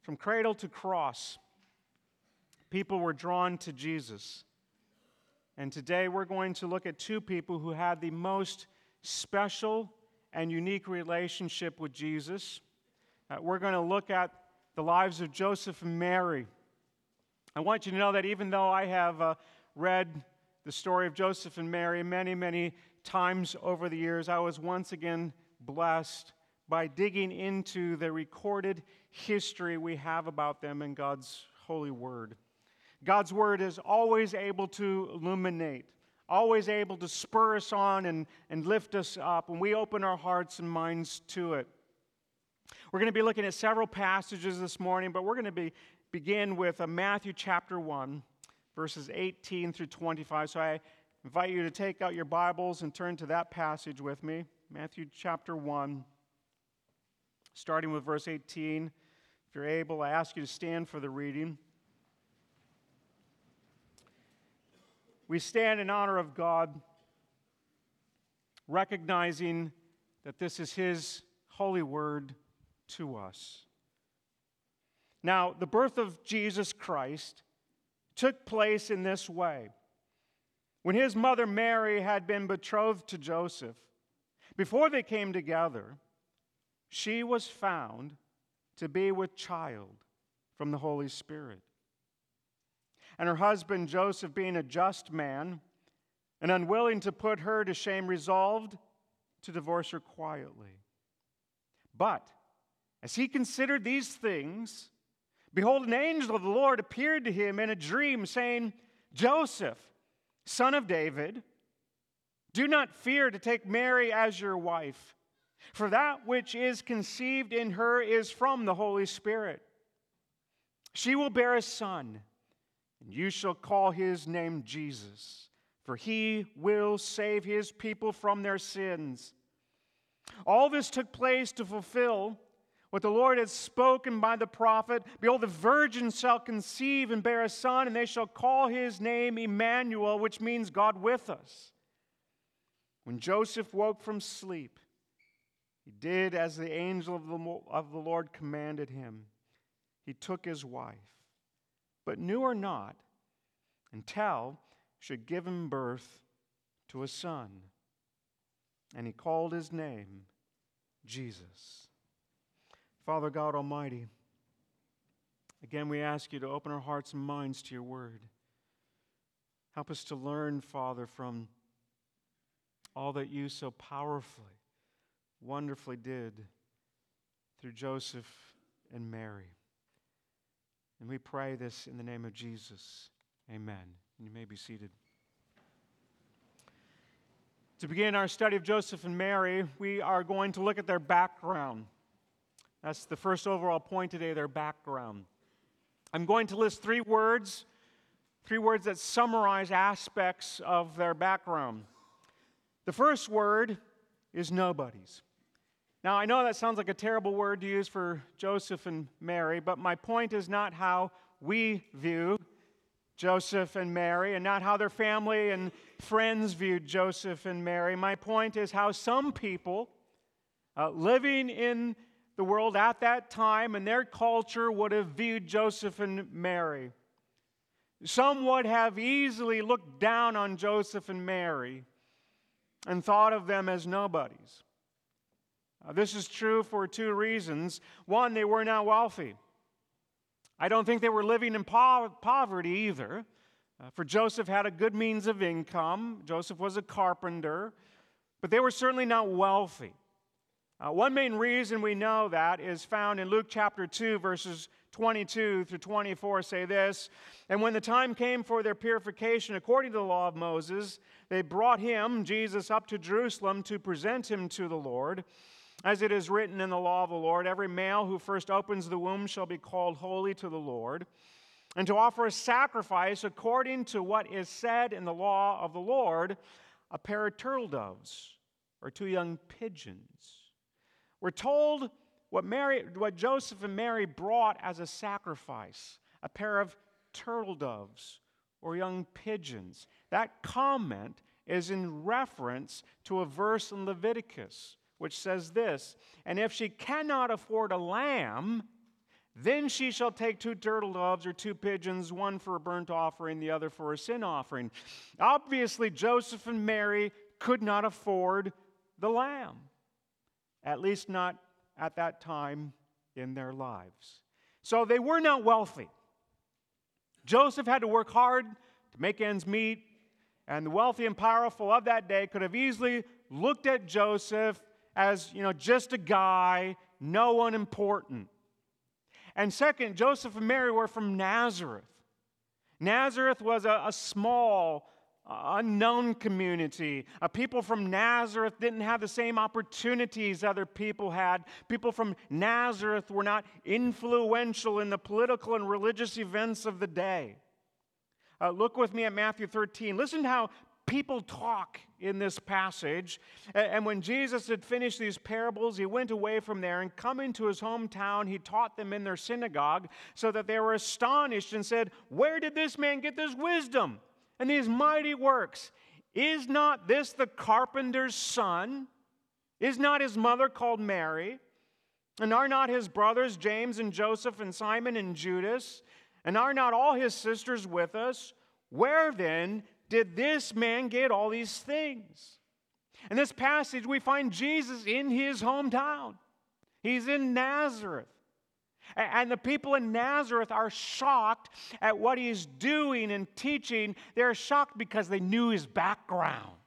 From cradle to cross, people were drawn to Jesus. And today we're going to look at two people who had the most special and unique relationship with Jesus. We're going to look at the lives of Joseph and Mary. I want you to know that even though I have read the story of Joseph and Mary many, many times over the years, I was once again blessed by digging into the recorded history we have about them in God's holy word. God's word is always able to illuminate, always able to spur us on and lift us up when we open our hearts and minds to it. We're going to be looking at several passages this morning, but we're going to begin with Matthew chapter 1, verses 18 through 25. So I invite you to take out your Bibles and turn to that passage with me. Matthew chapter 1, starting with verse 18. If you're able, I ask you to stand for the reading. We stand in honor of God, recognizing that this is His holy word to us. Now, the birth of Jesus Christ took place in this way. When His mother Mary had been betrothed to Joseph, before they came together, she was found to be with child from the Holy Spirit. And her husband Joseph, being a just man and unwilling to put her to shame, resolved to divorce her quietly. But as he considered these things, behold, an angel of the Lord appeared to him in a dream, saying, Joseph, son of David, do not fear to take Mary as your wife, for that which is conceived in her is from the Holy Spirit. She will bear a son, and you shall call his name Jesus, for he will save his people from their sins. All this took place to fulfill what the Lord had spoken by the prophet. Behold, the virgin shall conceive and bear a son, and they shall call his name Emmanuel, which means God with us. When Joseph woke from sleep, he did as the angel of the Lord commanded him. He took his wife, but knew her not until she should give him birth to a son. And he called his name Jesus. Father God Almighty, again we ask you to open our hearts and minds to your word. Help us to learn, Father, from all that you so powerfully, wonderfully did through Joseph and Mary. And we pray this in the name of Jesus. Amen. And you may be seated. To begin our study of Joseph and Mary, we are going to look at their background. That's the first overall point today, their background. I'm going to list three words that summarize aspects of their background. The first word is nobodies. Now, I know that sounds like a terrible word to use for Joseph and Mary, but my point is not how we view Joseph and Mary and not how their family and friends viewed Joseph and Mary. My point is how some people living in the world at that time and their culture would have viewed Joseph and Mary. Some would have easily looked down on Joseph and Mary and thought of them as nobodies. This is true for two reasons. One, they were not wealthy. I don't think they were living in poverty either. For Joseph had a good means of income. Joseph was a carpenter. But they were certainly not wealthy. One main reason we know that is found in Luke chapter 2, verses 22 through 24 say this, and when the time came for their purification according to the law of Moses, they brought him, Jesus, up to Jerusalem to present him to the Lord. As it is written in the law of the Lord, every male who first opens the womb shall be called holy to the Lord, and to offer a sacrifice according to what is said in the law of the Lord, a pair of turtle doves or two young pigeons. We're told what Joseph and Mary brought as a sacrifice, a pair of turtle doves or young pigeons. That comment is in reference to a verse in Leviticus, which says this, and if she cannot afford a lamb, Then she shall take 2 turtle doves or 2 pigeons, one for a burnt offering, the other for a sin offering. Obviously, Joseph and Mary could not afford the lamb, at least not at that time in their lives. So they were not wealthy. Joseph had to work hard to make ends meet, and the wealthy and powerful of that day could have easily looked at Joseph as, just a guy, no one important. And second, Joseph and Mary were from Nazareth. Nazareth was a small, unknown community. People from Nazareth didn't have the same opportunities other people had. People from Nazareth were not influential in the political and religious events of the day. Look with me at Matthew 13. Listen to how people talk in this passage. And when Jesus had finished these parables, he went away from there, and coming to his hometown, he taught them in their synagogue, so that they were astonished and said, "Where did this man get this wisdom and these mighty works? Is not this the carpenter's son? Is not his mother called Mary? And are not his brothers James and Joseph and Simon and Judas? And are not all his sisters with us? Where then did this man get all these things?" In this passage, we find Jesus in his hometown. He's in Nazareth. And the people in Nazareth are shocked at what he's doing and teaching. They're shocked because they knew his background.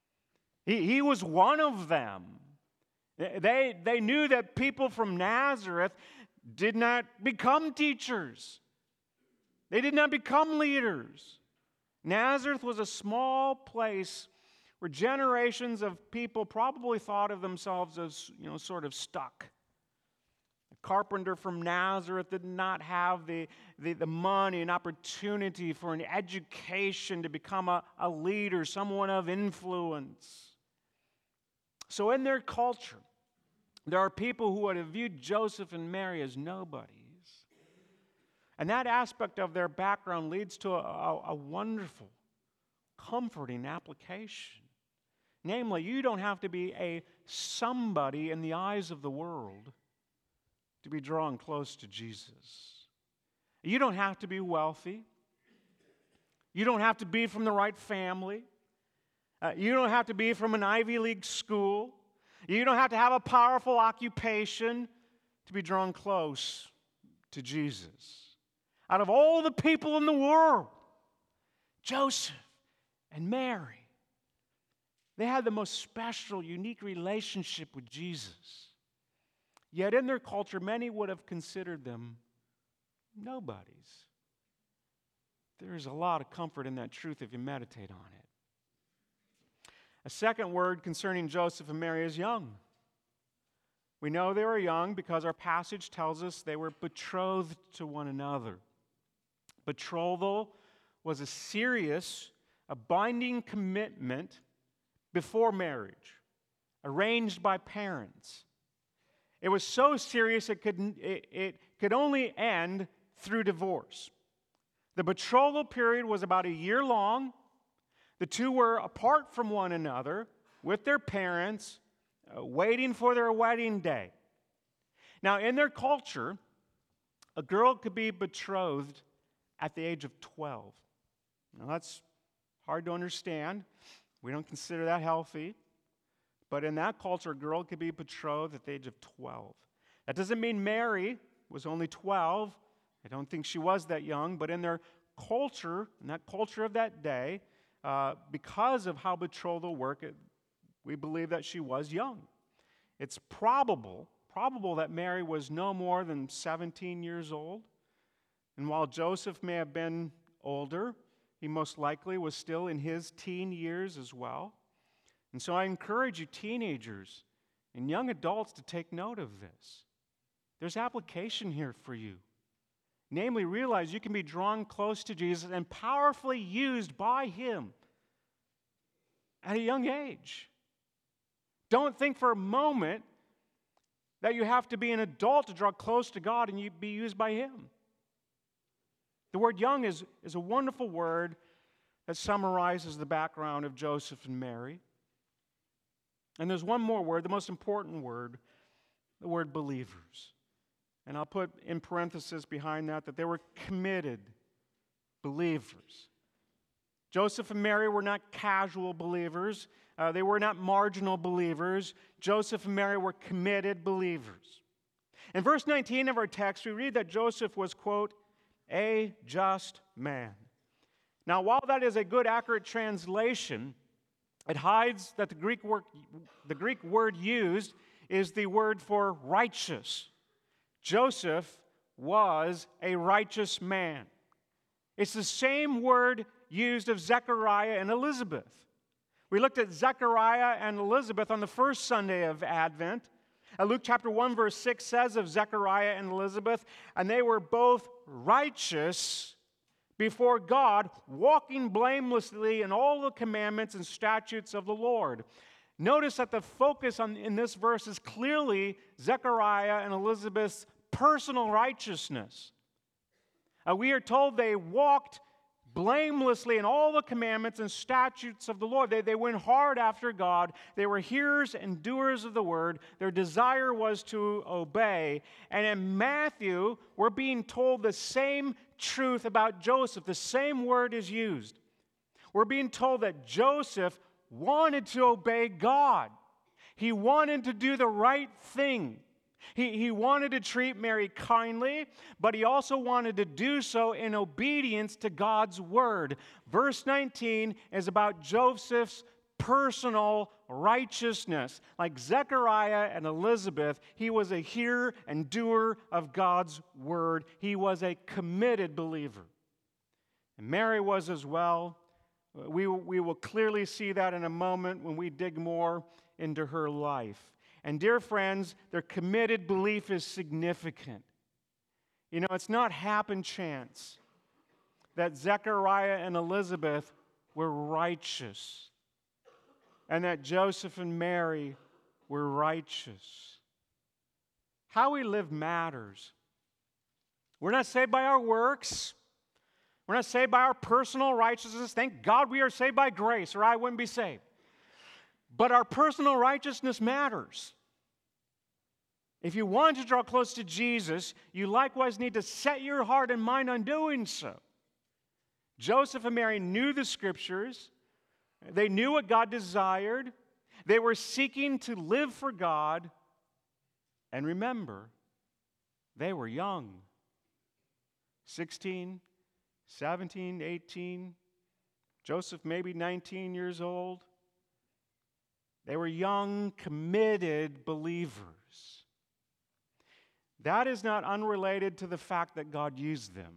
He was one of them. They knew that people from Nazareth did not become teachers. They did not become leaders. Nazareth was a small place where generations of people probably thought of themselves as, sort of stuck. A carpenter from Nazareth did not have the money and opportunity for an education to become a leader, someone of influence. So in their culture, there are people who would have viewed Joseph and Mary as nobodies. And that aspect of their background leads to a wonderful, comforting application. Namely, you don't have to be a somebody in the eyes of the world to be drawn close to Jesus. You don't have to be wealthy. You don't have to be from the right family. You don't have to be from an Ivy League school. You don't have to have a powerful occupation to be drawn close to Jesus. Out of all the people in the world, Joseph and Mary, they had the most special, unique relationship with Jesus. Yet in their culture, many would have considered them nobodies. There is a lot of comfort in that truth if you meditate on it. A second word concerning Joseph and Mary is young. We know they were young because our passage tells us they were betrothed to one another. Betrothal was a serious, a binding commitment before marriage, arranged by parents. It was so serious it could only end through divorce. The betrothal period was about a year long. The two were apart from one another with their parents, waiting for their wedding day. Now, in their culture, a girl could be betrothed at the age of 12. Now, that's hard to understand. We don't consider that healthy. But in that culture, a girl could be betrothed at the age of 12. That doesn't mean Mary was only 12. I don't think she was that young. But in their culture, in that culture of that day, because of how betrothal worked, we believe that she was young. It's probable that Mary was no more than 17 years old. And while Joseph may have been older, he most likely was still in his teen years as well. And so I encourage you, teenagers and young adults, to take note of this. There's application here for you. Namely, realize you can be drawn close to Jesus and powerfully used by Him at a young age. Don't think for a moment that you have to be an adult to draw close to God and you be used by Him. The word young is a wonderful word that summarizes the background of Joseph and Mary. And there's one more word, the most important word, the word believers. And I'll put in parenthesis behind that they were committed believers. Joseph and Mary were not casual believers. They were not marginal believers. Joseph and Mary were committed believers. In verse 19 of our text, we read that Joseph was, quote, a just man. Now, while that is a good, accurate translation, it hides that the Greek word used is the word for righteous. Joseph was a righteous man. It's the same word used of Zechariah and Elizabeth. We looked at Zechariah and Elizabeth on the first Sunday of Advent. Luke chapter 1 verse 6 says of Zechariah and Elizabeth, and they were both righteous before God, walking blamelessly in all the commandments and statutes of the Lord. Notice that the focus in this verse is clearly Zechariah and Elizabeth's personal righteousness. We are told they walked blamelessly in all the commandments and statutes of the Lord. They went hard after God. They were hearers and doers of the word. Their desire was to obey. And in Matthew, we're being told the same truth about Joseph. The same word is used. We're being told that Joseph wanted to obey God. He wanted to do the right thing. He wanted to treat Mary kindly, but he also wanted to do so in obedience to God's word. Verse 19 is about Joseph's personal righteousness. Like Zechariah and Elizabeth, he was a hearer and doer of God's word. He was a committed believer. And Mary was as well. We will clearly see that in a moment when we dig more into her life. And dear friends, their committed belief is significant. You know, it's not happen chance that Zechariah and Elizabeth were righteous and that Joseph and Mary were righteous. How we live matters. We're not saved by our works. We're not saved by our personal righteousness. Thank God we are saved by grace, or I wouldn't be saved. But our personal righteousness matters. If you want to draw close to Jesus, you likewise need to set your heart and mind on doing so. Joseph and Mary knew the Scriptures. They knew what God desired. They were seeking to live for God. And remember, they were young. 16, 17, 18. Joseph maybe 19 years old. They were young, committed believers. That is not unrelated to the fact that God used them.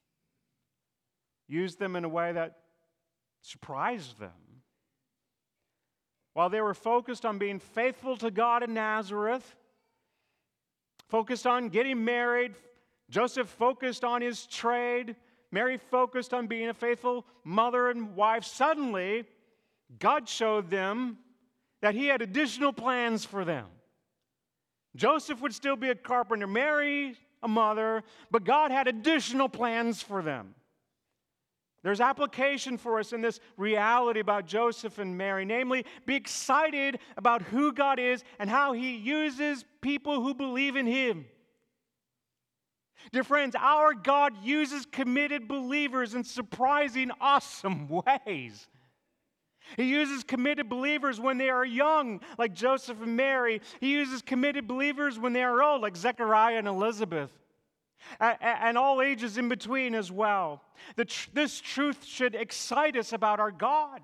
Used them in a way that surprised them. While they were focused on being faithful to God in Nazareth, focused on getting married, Joseph focused on his trade, Mary focused on being a faithful mother and wife, suddenly God showed them that he had additional plans for them. Joseph would still be a carpenter, Mary a mother, but God had additional plans for them. There's application for us in this reality about Joseph and Mary. Namely, be excited about who God is and how he uses people who believe in him. Dear friends, our God uses committed believers in surprising, awesome ways. He uses committed believers when they are young, like Joseph and Mary. He uses committed believers when they are old, like Zechariah and Elizabeth. And all ages in between as well. This truth should excite us about our God.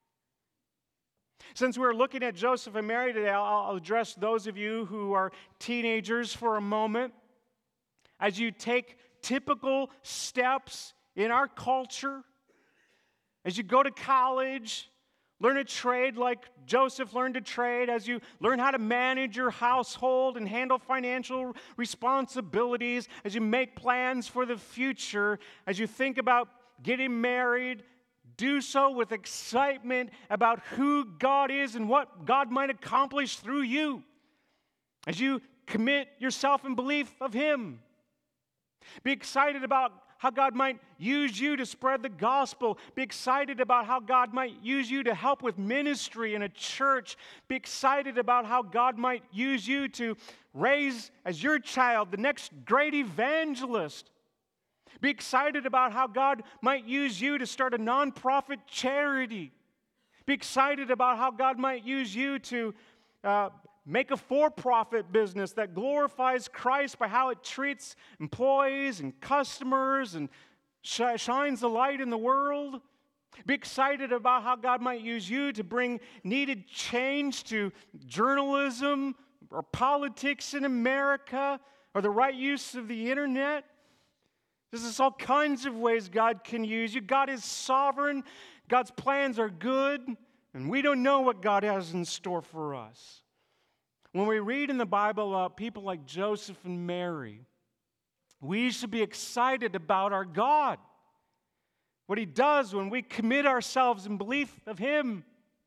Since we're looking at Joseph and Mary today, I'll address those of you who are teenagers for a moment. As you take typical steps in our culture, as you go to college, learn a trade like Joseph learned to trade, as you learn how to manage your household and handle financial responsibilities, as you make plans for the future, as you think about getting married, do so with excitement about who God is and what God might accomplish through you. As you commit yourself in belief of him. Be excited about how God might use you to spread the gospel. Be excited about how God might use you to help with ministry in a church. Be excited about how God might use you to raise as your child the next great evangelist. Be excited about how God might use you to start a nonprofit charity. Be excited about how God might use you to make a for-profit business that glorifies Christ by how it treats employees and customers and shines the light in the world. Be excited about how God might use you to bring needed change to journalism or politics in America or the right use of the internet. There's all kinds of ways God can use you. God is sovereign. God's plans are good, and we don't know what God has in store for us. When we read in the Bible about people like Joseph and Mary, we should be excited about our God, what He does when we commit ourselves in belief of Him.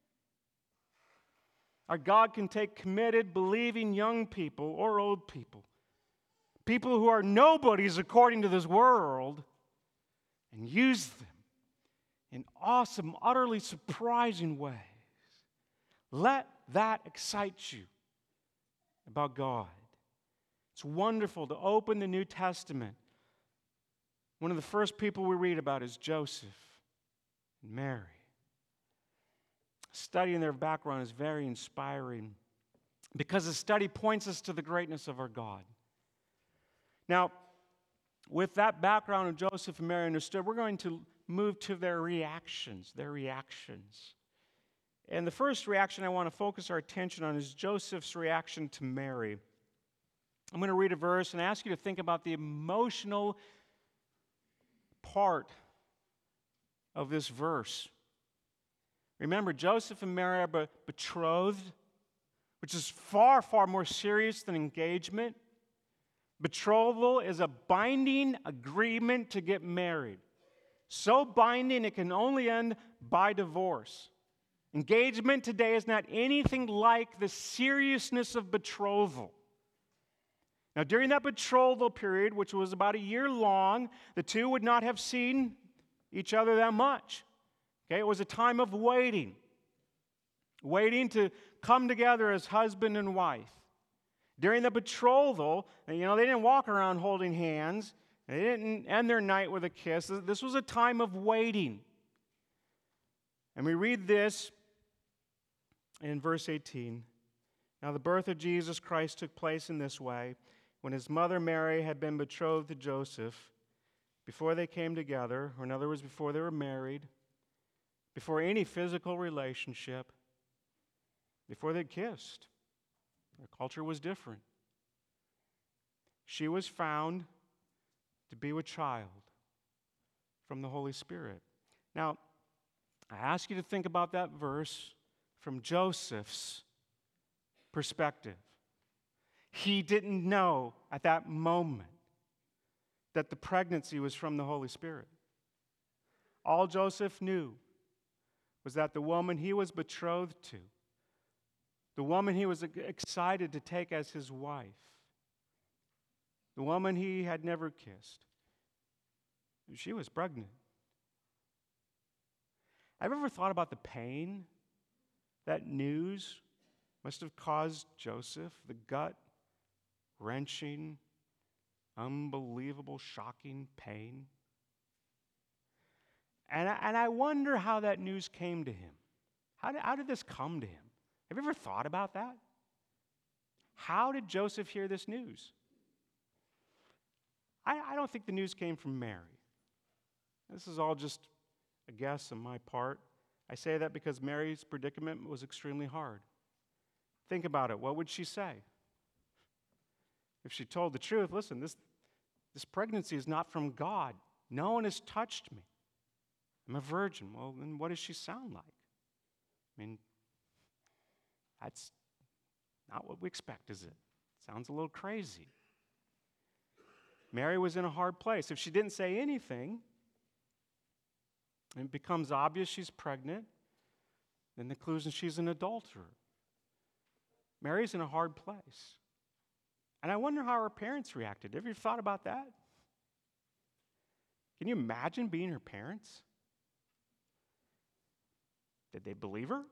Our God can take committed, believing young people or old people, people who are nobodies according to this world, and use them in awesome, utterly surprising ways. Let that excite you about God. It's wonderful to open the New Testament. One of the first people we read about is Joseph and Mary. Studying their background is very inspiring because the study points us to the greatness of our God. Now, with that background of Joseph and Mary understood, we're going to move to their reactions. And the first reaction I want to focus our attention on is Joseph's reaction to Mary. I'm going to read a verse and ask you to think about the emotional part of this verse. Remember, Joseph and Mary are betrothed, which is far, far more serious than engagement. Betrothal is a binding agreement to get married. So binding it can only end by divorce. Engagement today is not anything like the seriousness of betrothal. Now, during that betrothal period, which was about a year long, the two would not have seen each other that much. Okay, it was a time of waiting to come together as husband and wife. During the betrothal, they didn't walk around holding hands. They didn't end their night with a kiss. This was a time of waiting. And we read this in verse 18. Now, the birth of Jesus Christ took place in this way. When his mother Mary had been betrothed to Joseph, before they came together, or in other words, before they were married, before any physical relationship, before they'd kissed. Their culture was different. She was found to be with child from the Holy Spirit. Now, I ask you to think about that verse from Joseph's perspective. He didn't know at that moment that the pregnancy was from the Holy Spirit. All Joseph knew was that the woman he was betrothed to, the woman he was excited to take as his wife, the woman he had never kissed, she was pregnant. Have you ever thought about the pain that news must have caused Joseph? The gut-wrenching, unbelievable, shocking pain. And I wonder how that news came to him. How did this come to him? Have you ever thought about that? How did Joseph hear this news? I don't think the news came from Mary. This is all just a guess on my part. I say that because Mary's predicament was extremely hard. Think about it. What would she say? If she told the truth, listen, this pregnancy is not from God. No one has touched me. I'm a virgin. Well, then what does she sound like? I mean, that's not what we expect, is it? Sounds a little crazy. Mary was in a hard place. If she didn't say anything, and it becomes obvious she's pregnant, then the clues that she's an adulterer. Mary's in a hard place. And I wonder how her parents reacted. Have you thought about that? Can you imagine being her parents? Did they believe her?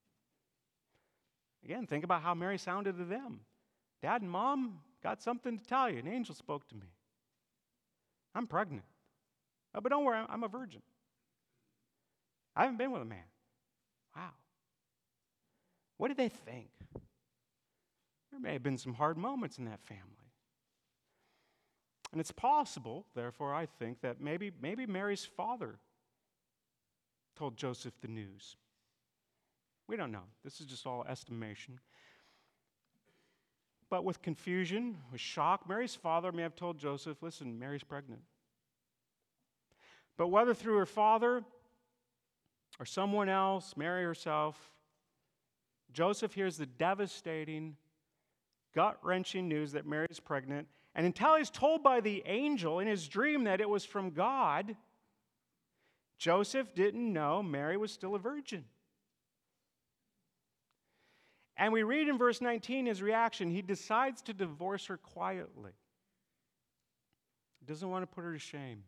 Again, think about how Mary sounded to them. Dad and Mom, got something to tell you. An angel spoke to me. I'm pregnant. Oh, but don't worry, I'm a virgin. I haven't been with a man. Wow. What did they think? There may have been some hard moments in that family. And it's possible, therefore, I think, that maybe Mary's father told Joseph the news. We don't know. This is just all estimation. But with confusion, with shock, Mary's father may have told Joseph, listen, Mary's pregnant. But whether through her father or someone else, Mary herself, Joseph hears the devastating, gut-wrenching news that Mary is pregnant. And until he's told by the angel in his dream that it was from God, Joseph didn't know Mary was still a virgin. And we read in verse 19 his reaction. He decides to divorce her quietly. He doesn't want to put her to shame.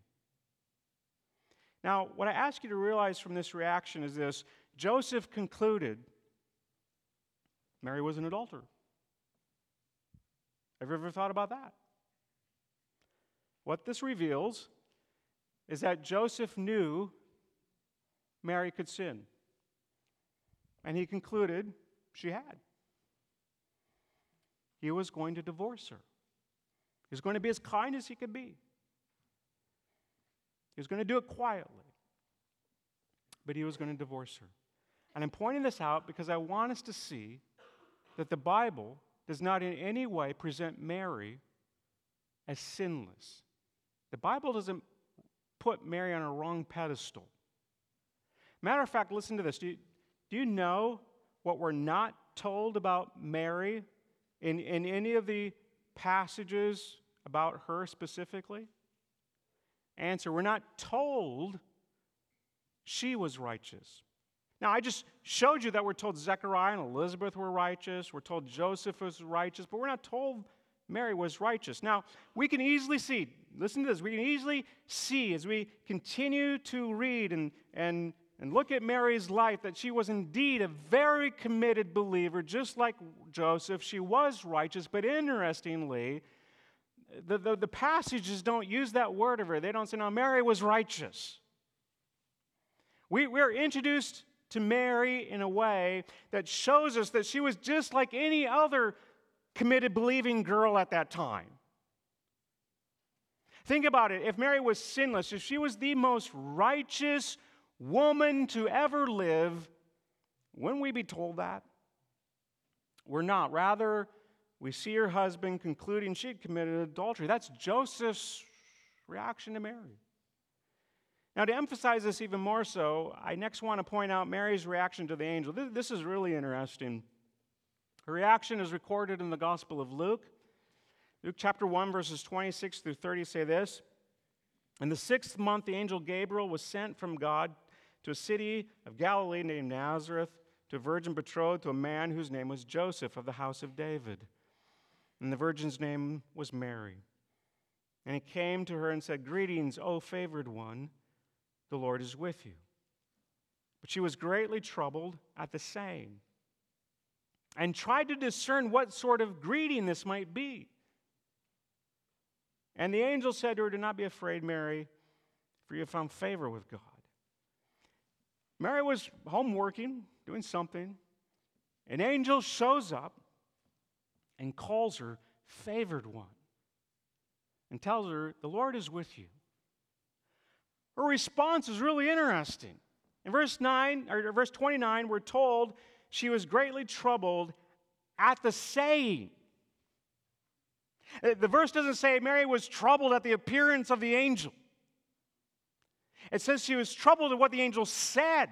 Now, what I ask you to realize from this reaction is this. Joseph concluded Mary was an adulterer. Have you ever thought about that? What this reveals is that Joseph knew Mary could sin. And he concluded she had. He was going to divorce her. He was going to be as kind as he could be. He was going to do it quietly. But he was going to divorce her. And I'm pointing this out because I want us to see that the Bible does not in any way present Mary as sinless. The Bible doesn't put Mary on a wrong pedestal. Matter of fact, listen to this. Do you know what we're not told about Mary in any of the passages about her specifically? Answer, we're not told she was righteous. Now, I just showed you that we're told Zechariah and Elizabeth were righteous. We're told Joseph was righteous, but we're not told Mary was righteous. Now, we can easily see, listen to this, we can easily see as we continue to read and look at Mary's life that she was indeed a very committed believer, just like Joseph. She was righteous, but interestingly, the passages don't use that word of her. They don't say, no, Mary was righteous. We're introduced to Mary in a way that shows us that she was just like any other committed believing girl at that time. Think about it. If Mary was sinless, if she was the most righteous woman to ever live, wouldn't we be told that? We're not. Rather, we see her husband concluding she had committed adultery. That's Joseph's reaction to Mary. Now, to emphasize this even more so, I next want to point out Mary's reaction to the angel. This is really interesting. Her reaction is recorded in the Gospel of Luke. Luke chapter 1, verses 26 through 30 say this. In the 6th month, the angel Gabriel was sent from God to a city of Galilee named Nazareth, to a virgin betrothed to a man whose name was Joseph of the house of David. And the virgin's name was Mary. And he came to her and said, "Greetings, O favored one, the Lord is with you." But she was greatly troubled at the saying, and tried to discern what sort of greeting this might be. And the angel said to her, "Do not be afraid, Mary, for you have found favor with God." Mary was home working, doing something. An angel shows up and calls her favored one and tells her, "The Lord is with you." Her response is really interesting. In verse 29, we're told she was greatly troubled at the saying. The verse doesn't say Mary was troubled at the appearance of the angel. It says she was troubled at what the angel said.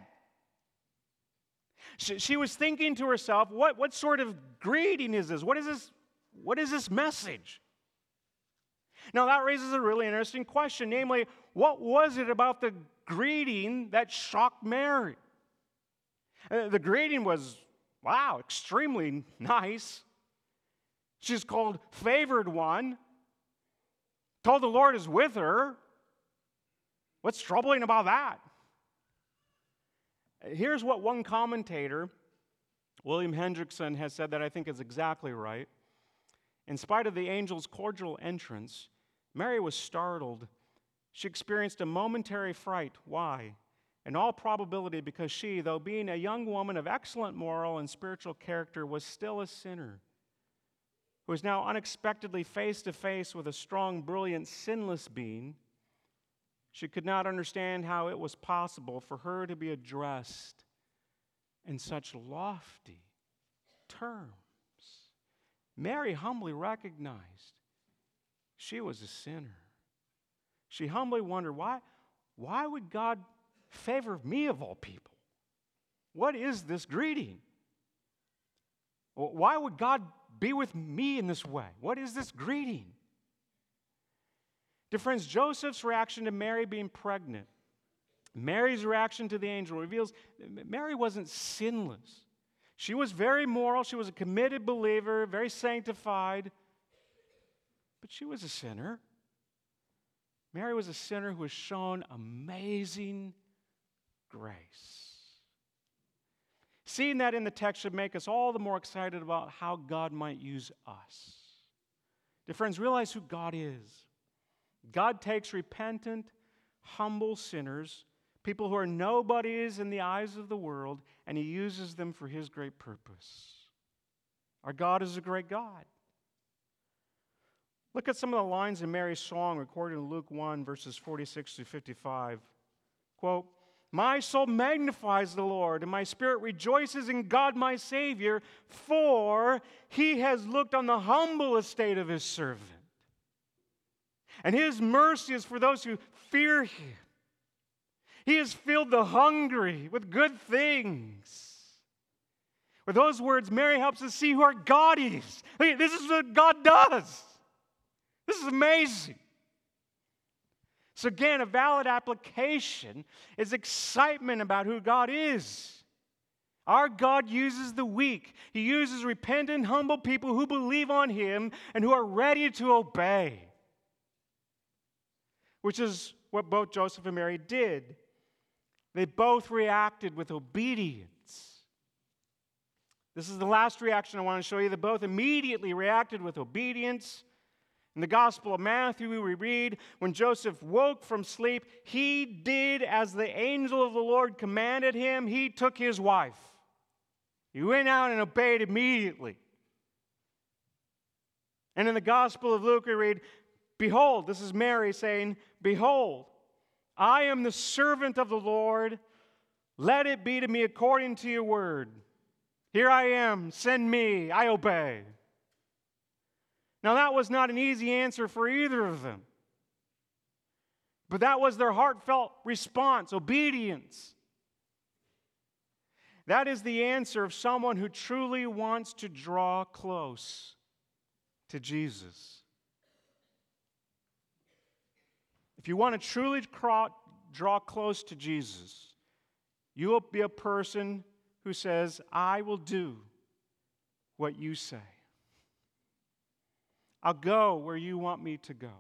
She was thinking to herself, what sort of greeting is this? What is this message? Now that raises a really interesting question, namely, what was it about the greeting that shocked Mary? The greeting was, wow, extremely nice. She's called favored one, told the Lord is with her. What's troubling about that? Here's what one commentator, William Hendrickson, has said that I think is exactly right. In spite of the angel's cordial entrance, Mary was startled. She experienced a momentary fright. Why? In all probability, because she, though being a young woman of excellent moral and spiritual character, was still a sinner, who was now unexpectedly face to face with a strong, brilliant, sinless being. She could not understand how it was possible for her to be addressed in such lofty terms. Mary humbly recognized she was a sinner. She humbly wondered, why would God favor me of all people? What is this greeting? Why would God be with me in this way? What is this greeting? Dear friends, Joseph's reaction to Mary being pregnant, Mary's reaction to the angel reveals Mary wasn't sinless. She was very moral. She was a committed believer, very sanctified. But she was a sinner. Mary was a sinner who was shown amazing grace. Seeing that in the text should make us all the more excited about how God might use us. Dear friends, realize who God is. God takes repentant, humble sinners, people who are nobodies in the eyes of the world, and He uses them for His great purpose. Our God is a great God. Look at some of the lines in Mary's song recorded in Luke 1, verses 46 to 55. Quote, "My soul magnifies the Lord, and my spirit rejoices in God my Savior, for He has looked on the humble estate of His servant. And His mercy is for those who fear Him. He has filled the hungry with good things." With those words, Mary helps us see who our God is. This is what God does. This is amazing. So again, a valid application is excitement about who God is. Our God uses the weak. He uses repentant, humble people who believe on Him and who are ready to obey. Which is what both Joseph and Mary did. They both reacted with obedience. This is the last reaction I want to show you. They both immediately reacted with obedience. In the Gospel of Matthew, we read, when Joseph woke from sleep, he did as the angel of the Lord commanded him. He took his wife. He went out and obeyed immediately. And in the Gospel of Luke, we read, behold, this is Mary saying, behold, I am the servant of the Lord. Let it be to me according to your word. Here I am, send me, I obey. Now that was not an easy answer for either of them. But that was their heartfelt response, obedience. That is the answer of someone who truly wants to draw close to Jesus. If you want to truly draw close to Jesus, you will be a person who says, I will do what you say. I'll go where you want me to go.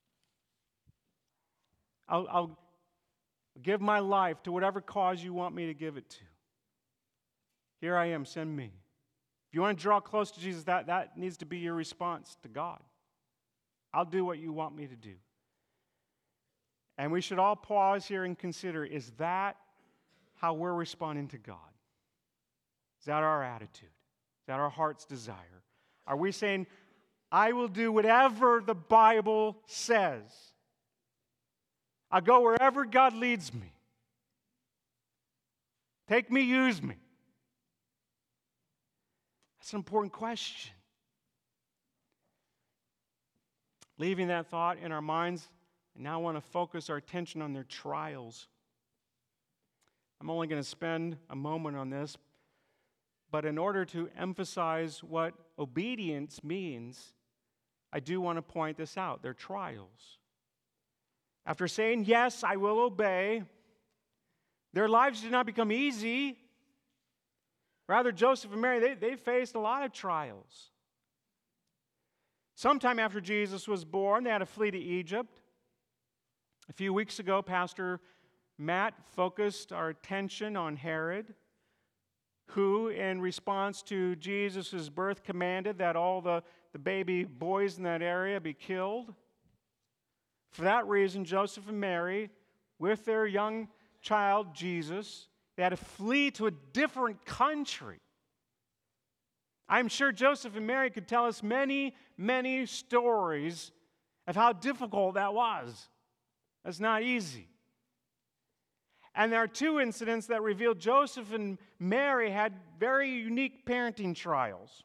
I'll give my life to whatever cause you want me to give it to. Here I am, send me. If you want to draw close to Jesus, that needs to be your response to God. I'll do what you want me to do. And we should all pause here and consider, is that how we're responding to God? Is that our attitude? Is that our heart's desire? Are we saying, I will do whatever the Bible says. I'll go wherever God leads me. Take me, use me. That's an important question. Leaving that thought in our minds, I now want to focus our attention on their trials. I'm only going to spend a moment on this, but in order to emphasize what obedience means, I do want to point this out, their trials. After saying, yes, I will obey, their lives did not become easy. Rather, Joseph and Mary, they faced a lot of trials. Sometime after Jesus was born, they had to flee to Egypt. A few weeks ago, Pastor Matt focused our attention on Herod, who, in response to Jesus' birth, commanded that all the baby boys in that area be killed. For that reason, Joseph and Mary, with their young child, Jesus, they had to flee to a different country. I'm sure Joseph and Mary could tell us many, many stories of how difficult that was. That's not easy. And there are two incidents that reveal Joseph and Mary had very unique parenting trials.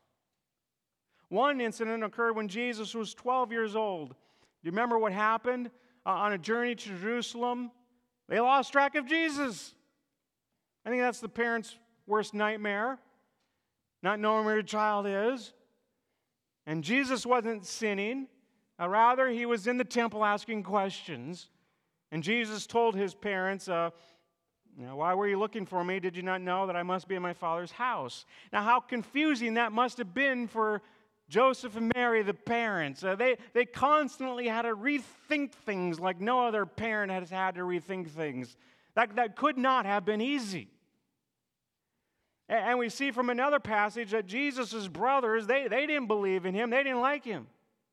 One incident occurred when Jesus was 12 years old. Do you remember what happened on a journey to Jerusalem? They lost track of Jesus. I think that's the parents' worst nightmare, not knowing where your child is. And Jesus wasn't sinning. Rather, he was in the temple asking questions. And Jesus told his parents, why were you looking for me? Did you not know that I must be in my Father's house? Now, how confusing that must have been for Joseph and Mary, the parents. They constantly had to rethink things like no other parent has had to rethink things. That could not have been easy. And we see from another passage that Jesus' brothers, they didn't believe in him. They didn't like him.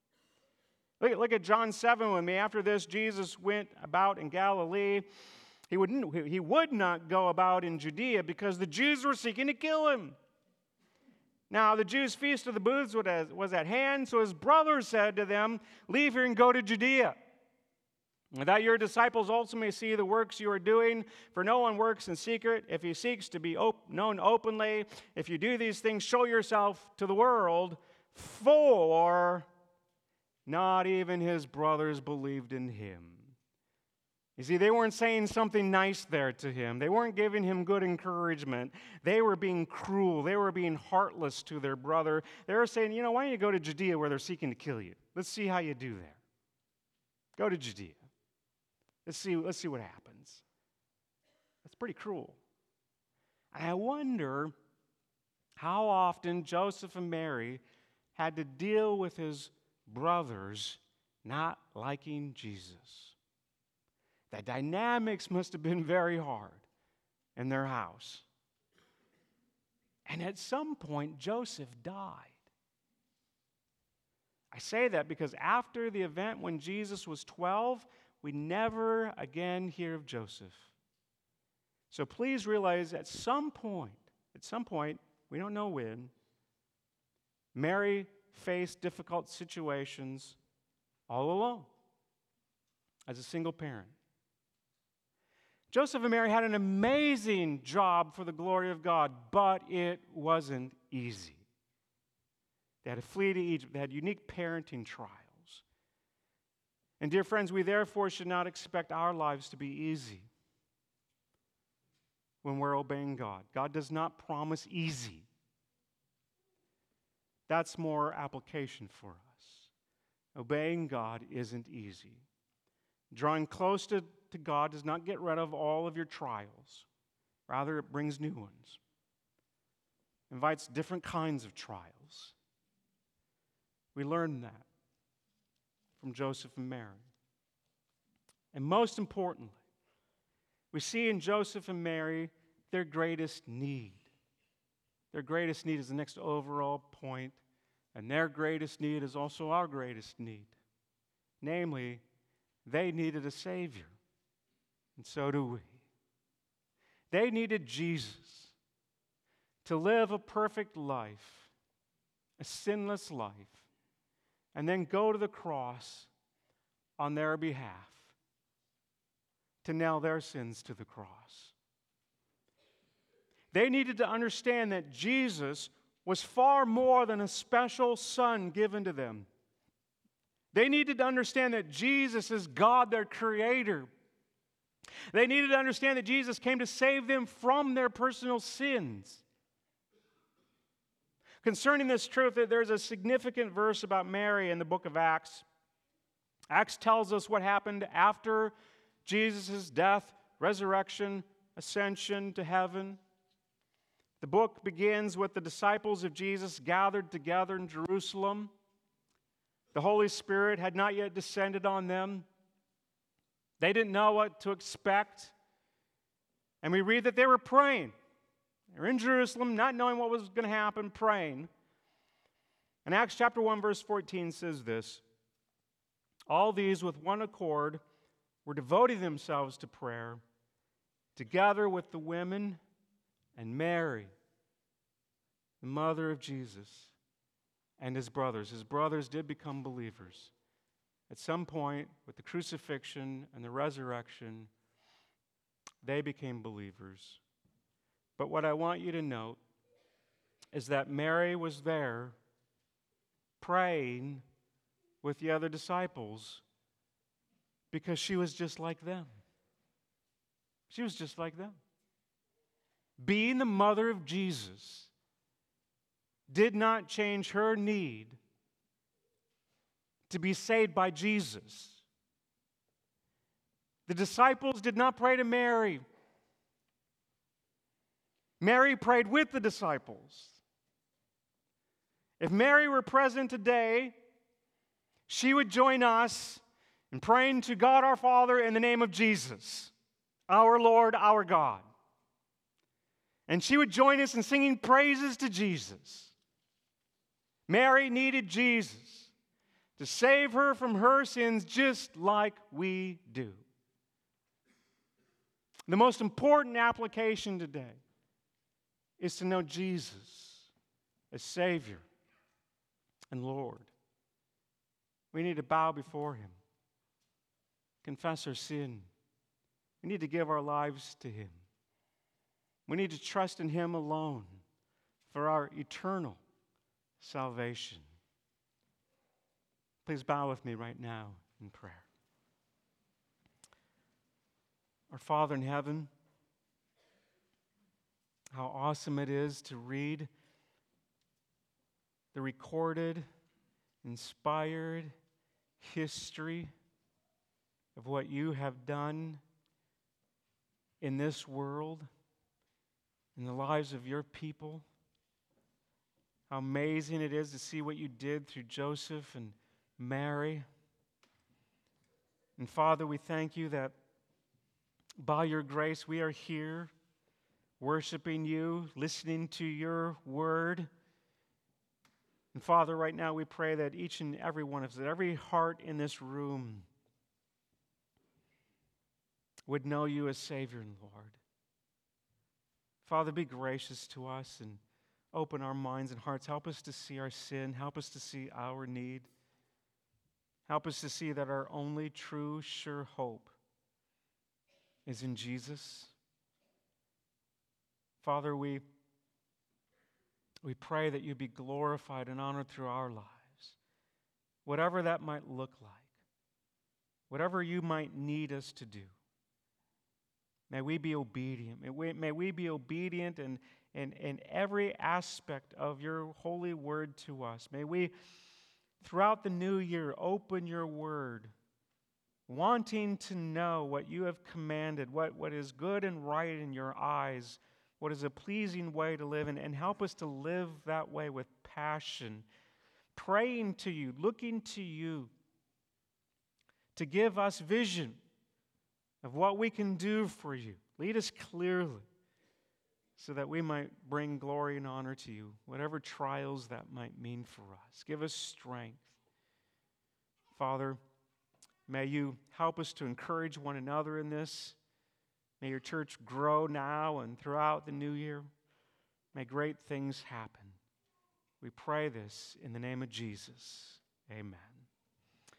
Look at John 7 with me. After this, Jesus went about in Galilee. He would not go about in Judea because the Jews were seeking to kill him. Now, the Jews' feast of the booths was at hand, so his brothers said to them, "Leave here and go to Judea, that your disciples also may see the works you are doing. For no one works in secret if he seeks to be known openly. If you do these things, show yourself to the world." For not even his brothers believed in him. You see, they weren't saying something nice there to him. They weren't giving him good encouragement. They were being cruel. They were being heartless to their brother. They were saying, why don't you go to Judea where they're seeking to kill you? Let's see how you do there. Go to Judea. Let's see what happens. That's pretty cruel. And I wonder how often Joseph and Mary had to deal with his brothers not liking Jesus. The dynamics must have been very hard in their house. And at some point, Joseph died. I say that because after the event when Jesus was 12, we never again hear of Joseph. So please realize at some point, we don't know when, Mary faced difficult situations all alone as a single parent. Joseph and Mary had an amazing job for the glory of God, but it wasn't easy. They had to flee to Egypt. They had unique parenting trials. And dear friends, we therefore should not expect our lives to be easy when we're obeying God. God does not promise easy. That's more application for us. Obeying God isn't easy. Drawing close to God does not get rid of all of your trials. Rather, it brings new ones. Invites different kinds of trials. We learn that from Joseph and Mary. And most importantly, we see in Joseph and Mary their greatest need. Their greatest need is the next overall point, and their greatest need is also our greatest need. Namely, they needed a Savior, and so do we. They needed Jesus to live a perfect life, a sinless life, and then go to the cross on their behalf to nail their sins to the cross. They needed to understand that Jesus was far more than a special son given to them. They needed to understand that Jesus is God, their creator. They needed to understand that Jesus came to save them from their personal sins. Concerning this truth, there's a significant verse about Mary in the book of Acts. Acts tells us what happened after Jesus' death, resurrection, ascension to heaven. The book begins with the disciples of Jesus gathered together in Jerusalem. The Holy Spirit had not yet descended on them. They didn't know what to expect. And we read that they were praying. They were in Jerusalem, not knowing what was going to happen, praying. And Acts chapter 1, verse 14 says this: all these with one accord were devoting themselves to prayer, together with the women and Mary, the mother of Jesus, and his brothers. His brothers did become believers. At some point, with the crucifixion and the resurrection, they became believers. But what I want you to note is that Mary was there praying with the other disciples because she was just like them. She was just like them. Being the mother of Jesus did not change her need to be saved by Jesus. The disciples did not pray to Mary. Mary prayed with the disciples. If Mary were present today, she would join us in praying to God our Father in the name of Jesus, our Lord, our God. And she would join us in singing praises to Jesus. Mary needed Jesus to save her from her sins just like we do. The most important application today is to know Jesus as Savior and Lord. We need to bow before Him, confess our sin. We need to give our lives to Him. We need to trust in Him alone for our eternal salvation. Please bow with me right now in prayer. Our Father in heaven, how awesome it is to read the recorded, inspired history of what you have done in this world, in the lives of your people. How amazing it is to see what you did through Joseph and Mary. And Father, we thank you that by your grace we are here worshiping you, listening to your word. And Father, right now we pray that each and every one of us, that every heart in this room would know you as Savior and Lord. Father, be gracious to us and open our minds and hearts. Help us to see our sin. Help us to see our need. Help us to see that our only true, sure hope is in Jesus. Father, we pray that you be glorified and honored through our lives, whatever that might look like, whatever you might need us to do. May we be obedient. May we be obedient in every aspect of your holy word to us. May we, throughout the new year, open your word, wanting to know what you have commanded, what is good and right in your eyes, what is a pleasing way to live, and help us to live that way with passion, praying to you, looking to you to give us vision of what we can do for you. Lead us clearly so that we might bring glory and honor to you, whatever trials that might mean for us. Give us strength. Father, may you help us to encourage one another in this. May your church grow now and throughout the new year. May great things happen. We pray this in the name of Jesus. Amen.